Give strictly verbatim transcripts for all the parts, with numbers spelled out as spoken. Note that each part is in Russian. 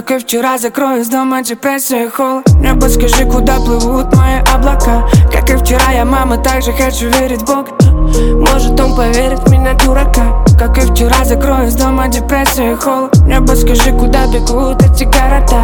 Как и вчера, закрою из дома депрессия и холод. Небо, скажи, куда плывут мои облака. Как и вчера, я, мама, также хочу верить в Бога. Может, он поверит в меня, дурака. Как и вчера, закрою из дома депрессия и холод. Небо, скажи, куда бегут эти города.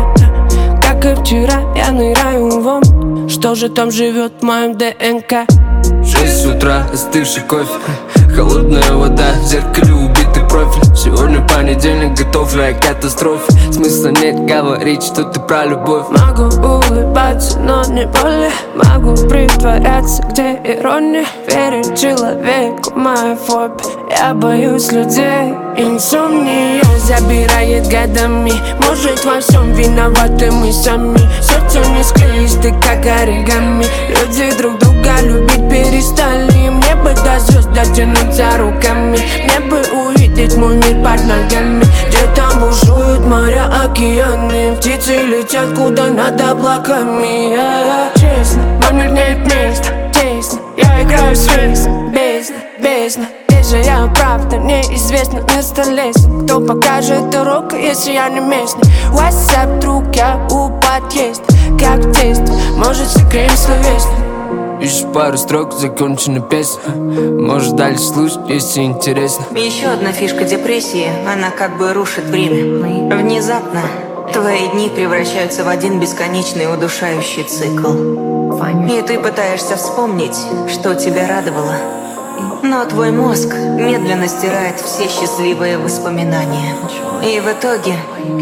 Как и вчера, я ныряю в омут. Что же там живет в моем ДНК? Шесть утра, остывший кофе, холодная вода, в зеркале убитый профиль. Сегодня понедельник, готовлю к катастрофе. Смысла нет говорить, что ты про любовь. Могу улыбаться, но не более. Могу притворяться, где ирония. Верить человеку, моя фобия. Я боюсь людей, инсомния забирает годами. Может, во всем виноваты мы сами. Сердце не склеится, как оригами. Люди друг друга любить перестали. Мне бы до звезд дотянуться руками. Мне бы увидеть мой мир под ногами. Где там бушуют моря, океаны. Птицы летят куда надо облаками. Честно, вам нет места, тесно. Я играю с рейсом, бездна, бездна. Где же я, правда, неизвестно место леса. Кто покажет дорогу, если я не местный? WhatsApp, друг, я у подъезда. Как в детстве, может, согреем словесно. Ищешь пару строк, закончена песня. Может, дальше слушать, если интересно. Еще одна фишка депрессии, она как бы рушит время. Внезапно твои дни превращаются в один бесконечный удушающий цикл. И ты пытаешься вспомнить, что тебя радовало. Но твой мозг медленно стирает все счастливые воспоминания. И в итоге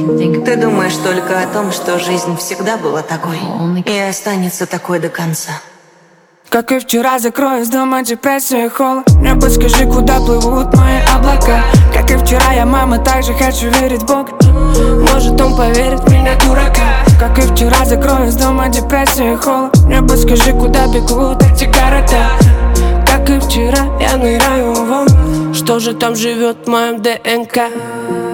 ты думаешь только о том, что жизнь всегда была такой и останется такой до конца. Как и вчера, закрою из дома депрессия и холод. Небо, скажи, куда плывут мои облака. Как и вчера, я, мама, также хочу верить в Бога. Может, он поверит в меня, дурака. Как и вчера, закрою из дома депрессия и холод. Небо, скажи, куда бегут эти города. Как и вчера, я ныряю в омут. Что же там живет в моем ДНК?